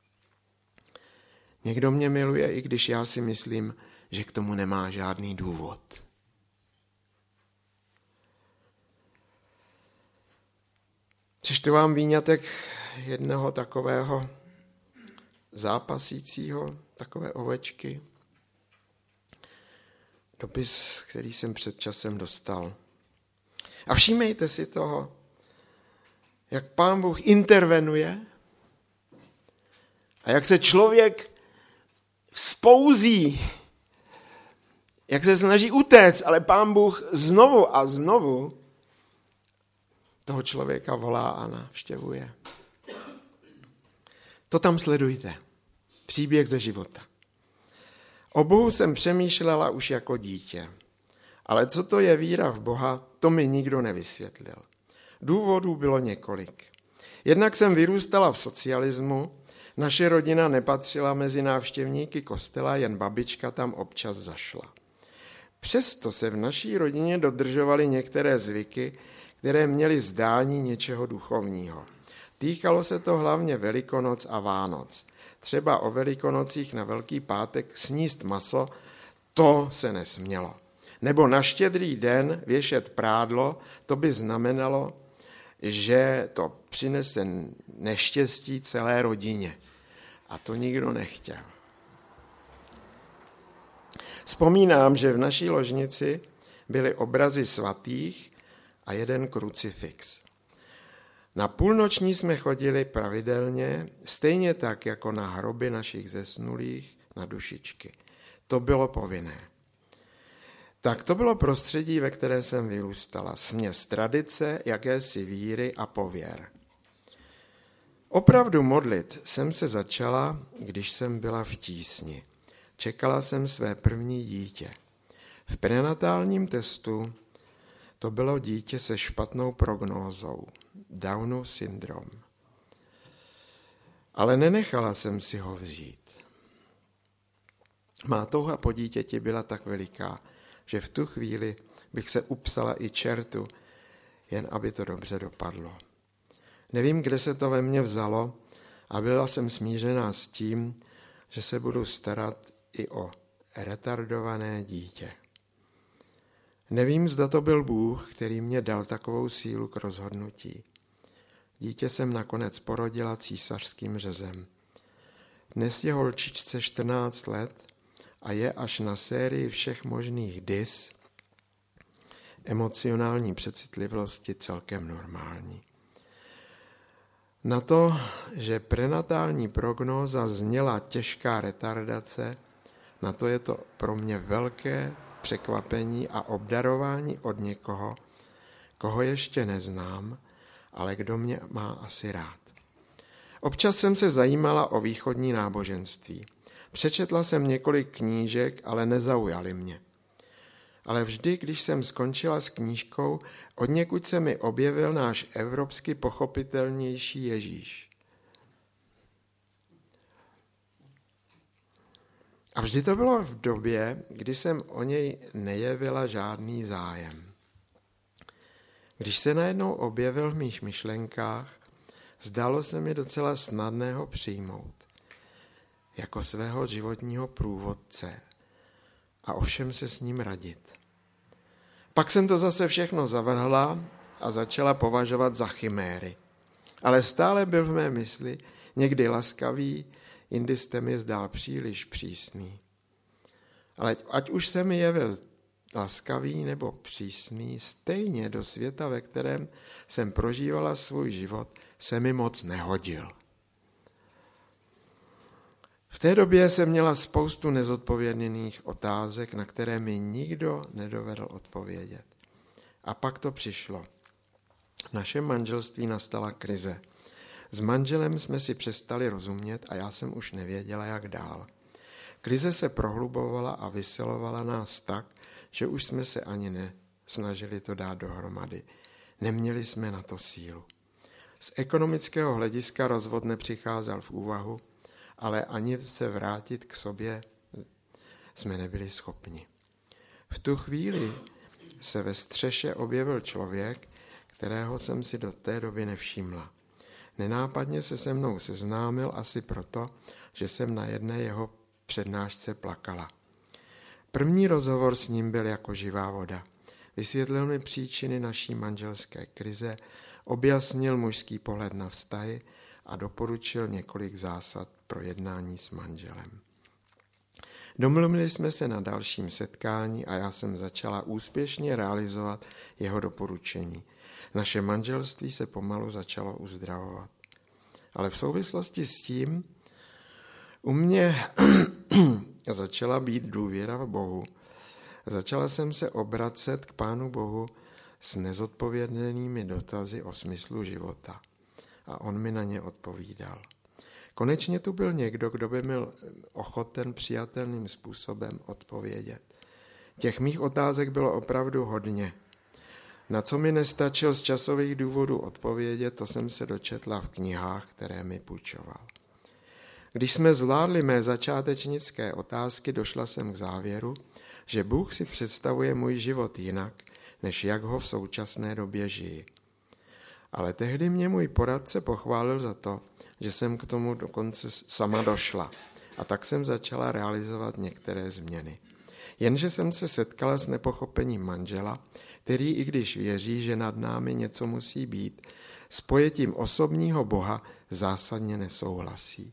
Někdo mě miluje, i když já si myslím, že k tomu nemá žádný důvod. Přečtu vám výňatek jednoho takového zápasícího, takové ovečky. Dopis, který jsem před časem dostal. A všímejte si toho, jak Pán Bůh intervenuje a jak se člověk vzpouzí, jak se snaží utéct, ale Pán Bůh znovu a znovu toho člověka volá a navštěvuje. To tam sledujte. Příběh ze života. O Bohu jsem přemýšlela už jako dítě, ale co to je víra v Boha, to mi nikdo nevysvětlil. Důvodů bylo několik. Jednak jsem vyrůstala v socialismu, naše rodina nepatřila mezi návštěvníky kostela, jen babička tam občas zašla. Přesto se v naší rodině dodržovaly některé zvyky, které měly zdání něčeho duchovního. Týkalo se to hlavně Velikonoc a Vánoc. Třeba o Velikonocích na Velký pátek sníst maso, to se nesmělo. Nebo na Štědrý den věšet prádlo, to by znamenalo, že to přinese neštěstí celé rodině. A to nikdo nechtěl. Vzpomínám, že v naší ložnici byly obrazy svatých a jeden krucifix. Na půlnoční jsme chodili pravidelně, stejně tak jako na hroby našich zesnulých, na dušičky. To bylo povinné. Tak to bylo prostředí, ve které jsem vyrůstala. Směs tradice, jakési víry a pověr. Opravdu modlit jsem se začala, když jsem byla v tísni. Čekala jsem své první dítě. V prenatálním testu to bylo dítě se špatnou prognózou, Downův syndrom. Ale nenechala jsem si ho vzít. Má touha po dítěti byla tak veliká, že v tu chvíli bych se upsala i čertu, jen aby to dobře dopadlo. Nevím, kde se to ve mně vzalo a byla jsem smířená s tím, že se budu starat i o retardované dítě. Nevím, zda to byl Bůh, který mě dal takovou sílu k rozhodnutí. Dítě jsem nakonec porodila císařským řezem. Dnes je holčičce čtrnáct let a je až na sérii všech možných dys, emocionální přecitlivosti celkem normální. Na to, že prenatální prognóza zněla těžká retardace, na to je to pro mě velké překvapení a obdarování od někoho, koho ještě neznám, ale kdo mě má asi rád. Občas jsem se zajímala o východní náboženství. Přečetla jsem několik knížek, ale nezaujaly mě. Ale vždy, když jsem skončila s knížkou, odněkud se mi objevil náš evropsky pochopitelnější Ježíš. A vždy to bylo v době, kdy jsem o něj nejevila žádný zájem. Když se najednou objevil v mých myšlenkách, zdálo se mi docela snadné ho přijmout jako svého životního průvodce a ovšem se s ním radit. Pak jsem to zase všechno zavrhla a začala považovat za chiméry. Ale stále byl v mé mysli někdy laskavý, jindy jste mi zdál příliš přísný. Ale ať už se mi jevil laskavý nebo přísný, stejně do světa, ve kterém jsem prožívala svůj život, se mi moc nehodil. V té době jsem měla spoustu nezodpovědných otázek, na které mi nikdo nedovedl odpovědět. A pak to přišlo. V našem manželství nastala krize. S manželem jsme si přestali rozumět a já jsem už nevěděla, jak dál. Krize se prohlubovala a vysilovala nás tak, že už jsme se ani nesnažili to dát dohromady. Neměli jsme na to sílu. Z ekonomického hlediska rozvod nepřicházel v úvahu, ale ani se vrátit k sobě jsme nebyli schopni. V tu chvíli se ve střeše objevil člověk, kterého jsem si do té doby nevšimla. Nenápadně se se mnou seznámil asi proto, že jsem na jedné jeho přednášce plakala. První rozhovor s ním byl jako živá voda. Vysvětlil mi příčiny naší manželské krize, objasnil mužský pohled na vztahy a doporučil několik zásad pro jednání s manželem. Domluvili jsme se na dalším setkání a já jsem začala úspěšně realizovat jeho doporučení. Naše manželství se pomalu začalo uzdravovat. Ale v souvislosti s tím u mě začala být důvěra v Bohu. Začala jsem se obracet k Pánu Bohu s nezodpovědnými dotazy o smyslu života. A on mi na ně odpovídal. Konečně tu byl někdo, kdo by byl ochoten přijatelným způsobem odpovědět. Těch mých otázek bylo opravdu hodně. Na co mi nestačil z časových důvodů odpovědět, to jsem se dočetla v knihách, které mi půjčoval. Když jsme zvládli mé začátečnické otázky, došla jsem k závěru, že Bůh si představuje můj život jinak, než jak ho v současné době žiji. Ale tehdy mě můj poradce pochválil za to, že jsem k tomu dokonce sama došla. A tak jsem začala realizovat některé změny. Jenže jsem se setkala s nepochopením manžela, který, i když věří, že nad námi něco musí být, s pojetím osobního Boha zásadně nesouhlasí.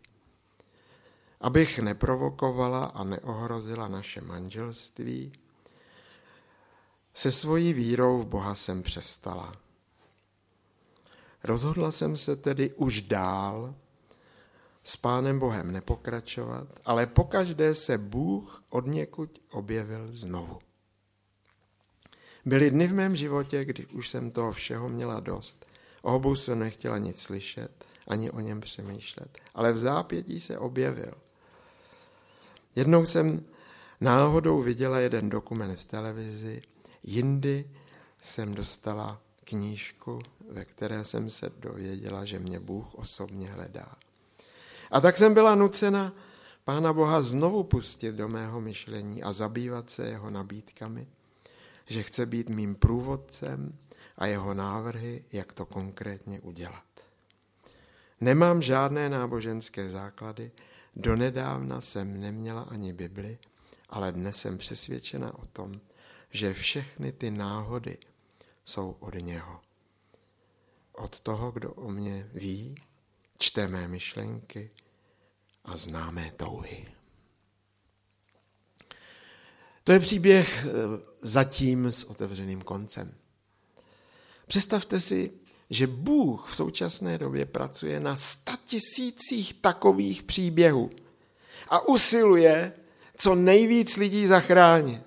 Abych neprovokovala a neohrozila naše manželství, se svojí vírou v Boha jsem přestala. Rozhodla jsem se tedy už dál s Pánem Bohem nepokračovat, ale pokaždé se Bůh odněkud objevil znovu. Byly dny v mém životě, kdy už jsem toho všeho měla dost. O Bohu jsem nechtěla nic slyšet, ani o něm přemýšlet, ale v zápětí se objevil. Jednou jsem náhodou viděla jeden dokument v televizi, jindy jsem dostala knížku, ve které jsem se dověděla, že mě Bůh osobně hledá. A tak jsem byla nucena Pána Boha znovu pustit do mého myšlení a zabývat se jeho nabídkami, že chce být mým průvodcem a jeho návrhy, jak to konkrétně udělat. Nemám žádné náboženské základy, donedávna jsem neměla ani Bibli, ale dnes jsem přesvědčena o tom, že všechny ty náhody jsou od něho. Od toho, kdo o mě ví, čte mé myšlenky a zná mé touhy. To je příběh zatím s otevřeným koncem. Představte si, že Bůh v současné době pracuje na statisících takových příběhů a usiluje co nejvíc lidí zachránit.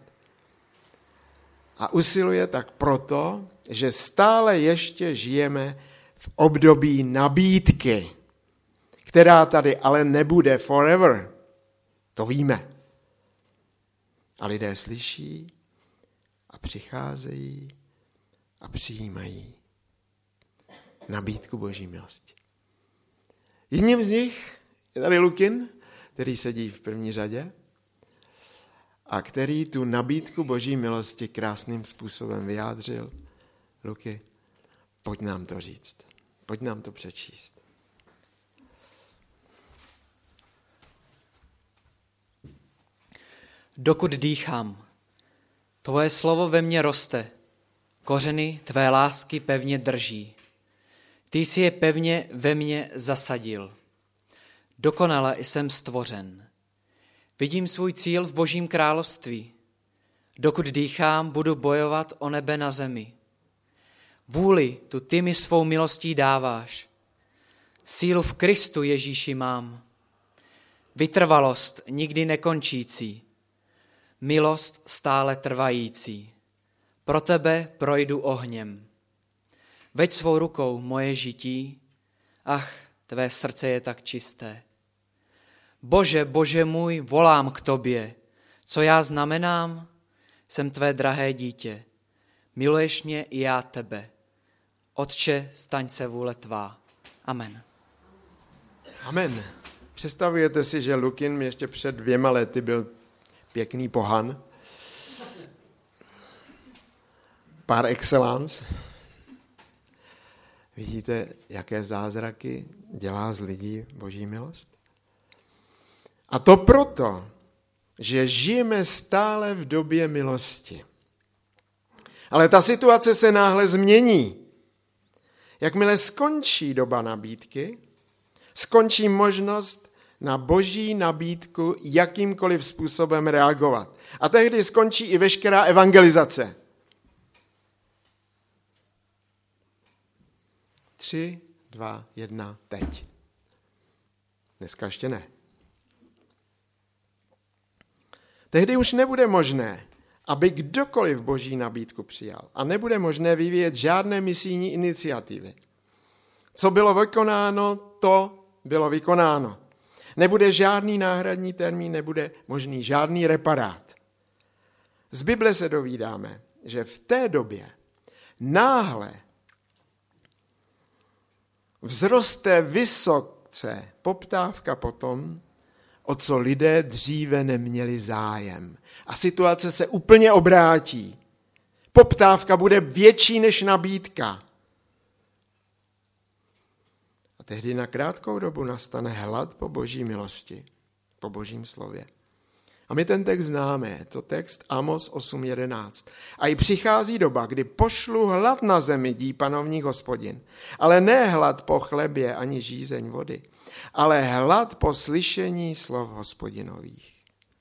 A usiluje tak proto, že stále ještě žijeme v období nabídky, která tady ale nebude forever. To víme. A lidé slyší a přicházejí a přijímají nabídku Boží milosti. Jedním z nich je tady Lukin, který sedí v první řadě a který tu nabídku Boží milosti krásným způsobem vyjádřil. Luky, pojď nám to říct. Pojď nám to přečíst. dokud dýchám. Tvoje slovo ve mně roste, kořeny tvé lásky pevně drží. Ty jsi je pevně ve mně zasadil. Dokonale jsem stvořen. Vidím svůj cíl v Božím království. Dokud dýchám, budu bojovat o nebe na zemi. Vůli tu ty mi svou milostí dáváš. Sílu v Kristu Ježíši mám. Vytrvalost nikdy nekončící. Milost stále trvající. Pro tebe projdu ohněm. Veď svou rukou moje žití. Ach, tvé srdce je tak čisté. Bože, Bože můj, volám k tobě. Co já znamenám? Jsem tvé drahé dítě. Miluješ mě i já tebe. Otče, staň se vůle tvá. Amen. Amen. Představujete si, že Lukin ještě před dvěma lety byl pěkný pohan. Par excellence. Vidíte, jaké zázraky dělá z lidí Boží milost? A to proto, že žijeme stále v době milosti. Ale ta situace se náhle změní. Jakmile skončí doba nabídky, skončí možnost na Boží nabídku jakýmkoliv způsobem reagovat. A tehdy skončí i veškerá evangelizace. Tři, dva, jedna, teď. Dneska ještě ne. Tehdy už nebude možné, aby kdokoliv Boží nabídku přijal. A nebude možné vyvíjet žádné misijní iniciativy. Co bylo vykonáno, to bylo vykonáno. Nebude žádný náhradní termín, nebude možný žádný reparát. Z Bible se dovídáme, že v té době náhle vzroste vysoce poptávka po tom, o co lidé dříve neměli zájem. A situace se úplně obrátí. Poptávka bude větší než nabídka. A tehdy na krátkou dobu nastane hlad po Boží milosti, po Božím slově. A my ten text známe, je to text Amos osm jedenáct. A i přichází doba, kdy pošlu hlad na zemi, dí panovník Hospodin. Ale ne hlad po chlebě ani žízeň vody, ale hlad po slyšení slov Hospodinových.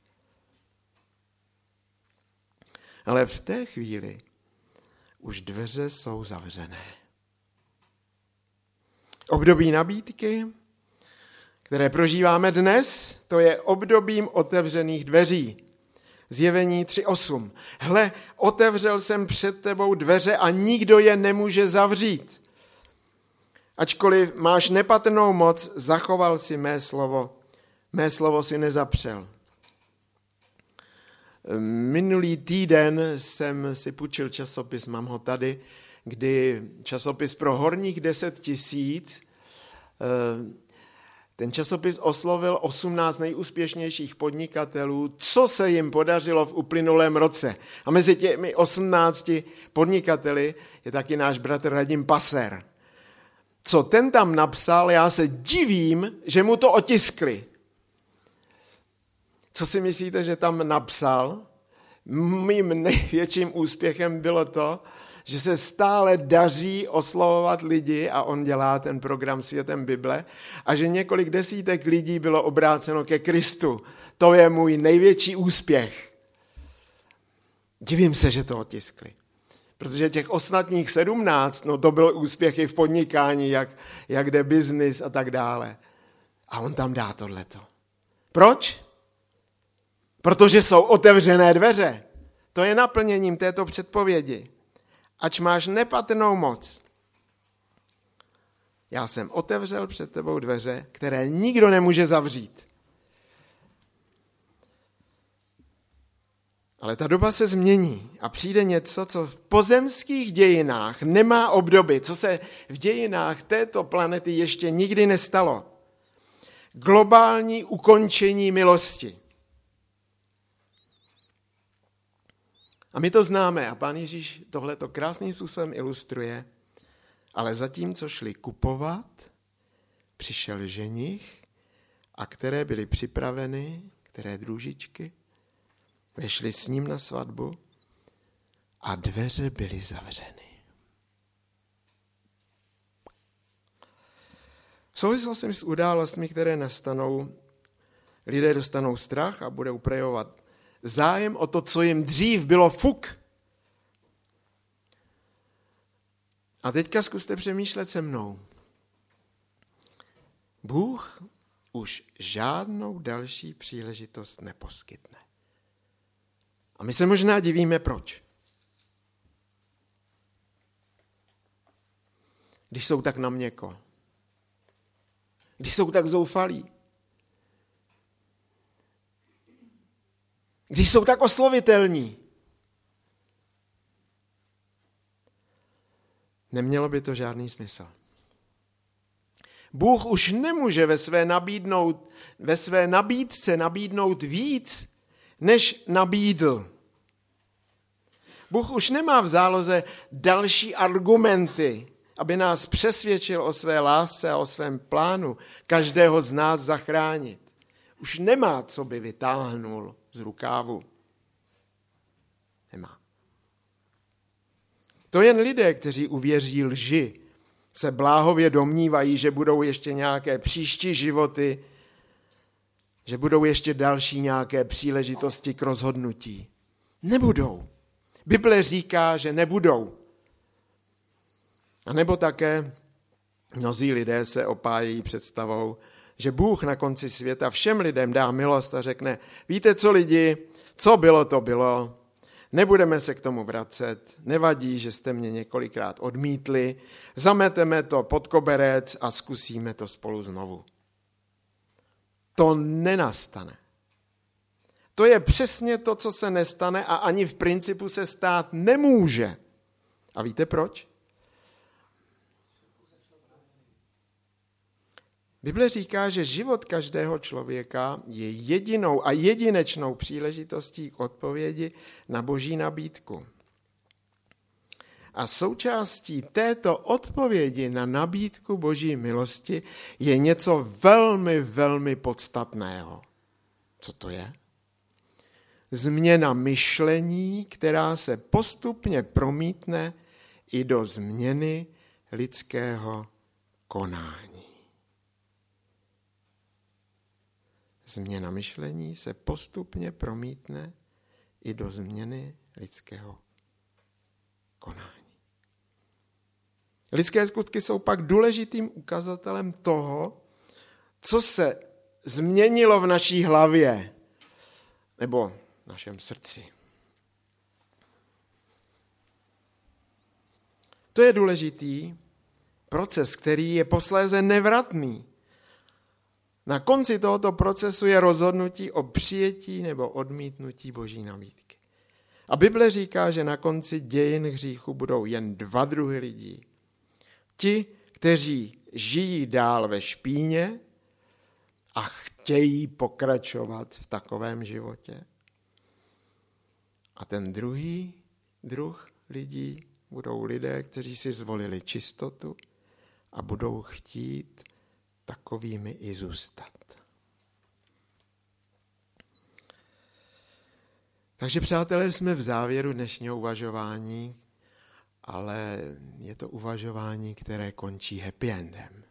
Ale v té chvíli už dveře jsou zavřené. Období nabídky, které prožíváme dnes, to je obdobím otevřených dveří. Zjevení tři osm. Hle, otevřel jsem před tebou dveře a nikdo je nemůže zavřít. Ačkoliv máš nepatrnou moc, zachoval si mé slovo. Mé slovo si nezapřel. Minulý týden jsem si půjčil časopis, mám ho tady, kdy časopis pro horních deset tisíc, ten časopis oslovil osmnáct nejúspěšnějších podnikatelů, co se jim podařilo v uplynulém roce. A mezi těmi osmnácti podnikateli je taky náš bratr Radim Paser. Co ten tam napsal, já se divím, že mu to otiskli. Co si myslíte, že tam napsal? Mým největším úspěchem bylo to, že se stále daří oslovovat lidi a on dělá ten program Světem Bible a že několik desítek lidí bylo obráceno ke Kristu. To je můj největší úspěch. Divím se, že to otiskli. Protože těch ostatních sedmnáct, no to byl úspěch i v podnikání, jak, jak jde biznis a tak dále. A on tam dá tohleto. Proč? Protože jsou otevřené dveře. To je naplněním této předpovědi. Ač máš nepatrnou moc. Já jsem otevřel před tebou dveře, které nikdo nemůže zavřít. Ale ta doba se změní a přijde něco, co v pozemských dějinách nemá obdoby, co se v dějinách této planety ještě nikdy nestalo. Globální ukončení milosti. A my to známe a Pán Ježíš tohleto krásným způsobem ilustruje, ale zatímco šli kupovat, přišel ženich a které byly připraveny, které družičky? vešli s ním na svatbu a dveře byly zavřeny. V souvislosti s událostmi, které nastanou, lidé dostanou strach a budou projevovat zájem o to, co jim dřív bylo fuk. A teďka zkuste přemýšlet se mnou. Bůh už žádnou další příležitost neposkytne. A my se možná divíme, proč. Když jsou tak na měko. Když jsou tak zoufalí. Když jsou tak oslovitelní. Nemělo by to žádný smysl. Bůh už nemůže ve své, nabídnout, ve své nabídce nabídnout víc, než nabídl. Bůh už nemá v záloze další argumenty, aby nás přesvědčil o své lásce a o svém plánu každého z nás zachránit. Už nemá, co by vytáhnul z rukávu. Nemá. To jen lidé, kteří uvěří lži, se bláhově domnívají, že budou ještě nějaké příští životy, že budou ještě další nějaké příležitosti k rozhodnutí. Nebudou. Bible říká, že nebudou. A nebo také mnozí lidé se opájejí představou, že Bůh na konci světa všem lidem dá milost a řekne, víte co lidi, co bylo, to bylo, nebudeme se k tomu vracet, nevadí, že jste mě několikrát odmítli, zameteme to pod koberec a zkusíme to spolu znovu. To nenastane. To je přesně to, co se nestane a ani v principu se stát nemůže. A víte proč? Bible říká, že život každého člověka je jedinou a jedinečnou příležitostí k odpovědi na Boží nabídku. A součástí této odpovědi na nabídku Boží milosti je něco velmi, velmi podstatného. Co to je? Změna myšlení, která se postupně promítne i do změny lidského konání. Změna myšlení se postupně promítne i do změny lidského konání. Lidské skutky jsou pak důležitým ukazatelem toho, co se změnilo v naší hlavě nebo v našem srdci. To je důležitý proces, který je posléze nevratný. Na konci tohoto procesu je rozhodnutí o přijetí nebo odmítnutí Boží nabídky. A Bible říká, že na konci dějin hříchu budou jen dva druhy lidí. Ti, kteří žijí dál ve špíně a chtějí pokračovat v takovém životě. A ten druhý druh lidí budou lidé, kteří si zvolili čistotu a budou chtít takovými i zůstat. Takže přátelé, jsme v závěru dnešního uvažování, ale je to uvažování, které končí happy endem.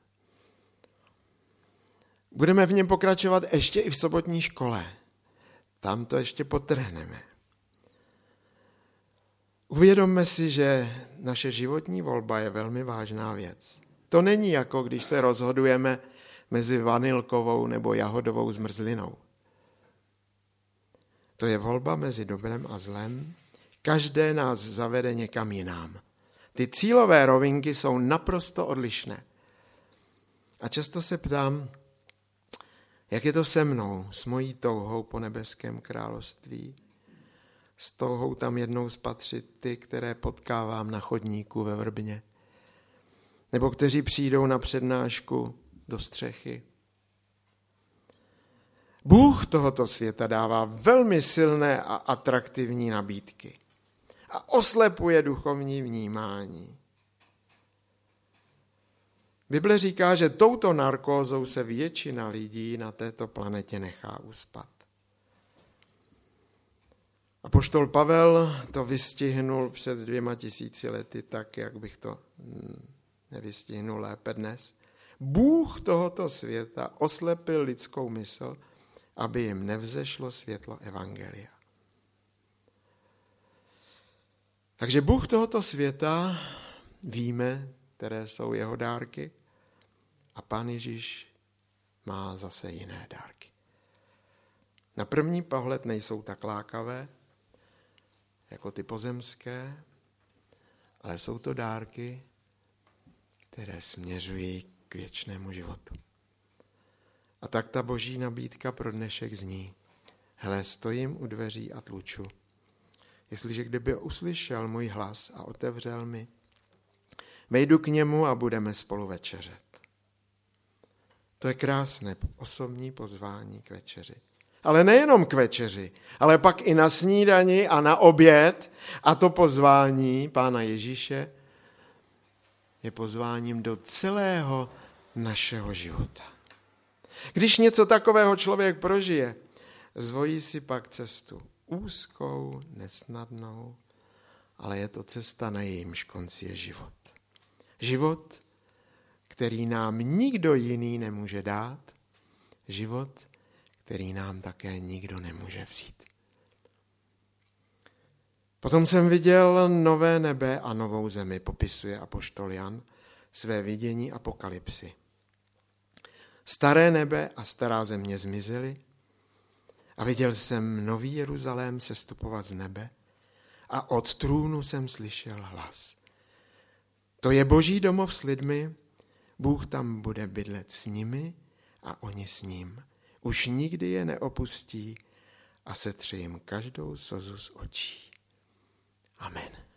Budeme v něm pokračovat ještě i v sobotní škole. Tam to ještě podtrhneme. Uvědomme si, že naše životní volba je velmi vážná věc. To není jako když se rozhodujeme mezi vanilkovou nebo jahodovou zmrzlinou. To je volba mezi dobrem a zlem. Každé nás zavede někam jinam. Ty cílové rovinky jsou naprosto odlišné. A často se ptám, jak je to se mnou, s mojí touhou po nebeském království, s touhou tam jednou spatřit ty, které potkávám na chodníku ve Vrbně, nebo kteří přijdou na přednášku do střechy. Bůh tohoto světa dává velmi silné a atraktivní nabídky a oslepuje duchovní vnímání. Bible říká, že touto narkózou se většina lidí na této planetě nechá uspat. Apoštol Pavel to vystihnul před dvěma tisíci lety tak, jak bych to nevystihnul lépe dnes. Bůh tohoto světa oslepil lidskou mysl, aby jim nevzešlo světlo evangelia. Takže Bůh tohoto světa, víme, které jsou jeho dárky, a Pán Ježíš má zase jiné dárky. Na první pohled nejsou tak lákavé, jako ty pozemské, ale jsou to dárky, které směřují k věčnému životu. A tak ta boží nabídka pro dnešek zní: hele, stojím u dveří a tluču. Jestliže kdyby uslyšel můj hlas a otevřel mi, vejdu k němu a budeme spolu večeřet. To je krásné osobní pozvání k večeři. Ale nejenom k večeři, ale pak i na snídani a na oběd. A to pozvání Pána Ježíše je pozváním do celého našeho života. Když něco takového člověk prožije, zvolí si pak cestu úzkou, nesnadnou, ale je to cesta, na jejímž konci je život. Život, který nám nikdo jiný nemůže dát, život, který nám také nikdo nemůže vzít. Potom jsem viděl nové nebe a novou zemi, popisuje apoštol Jan své vidění apokalypsy. Staré nebe a stará země zmizely a viděl jsem nový Jeruzalém sestupovat z nebe a od trůnu jsem slyšel hlas. To je boží domov s lidmi, Bůh tam bude bydlet s nimi a oni s ním. Už nikdy je neopustí a setře jim každou slzu z očí. Amen.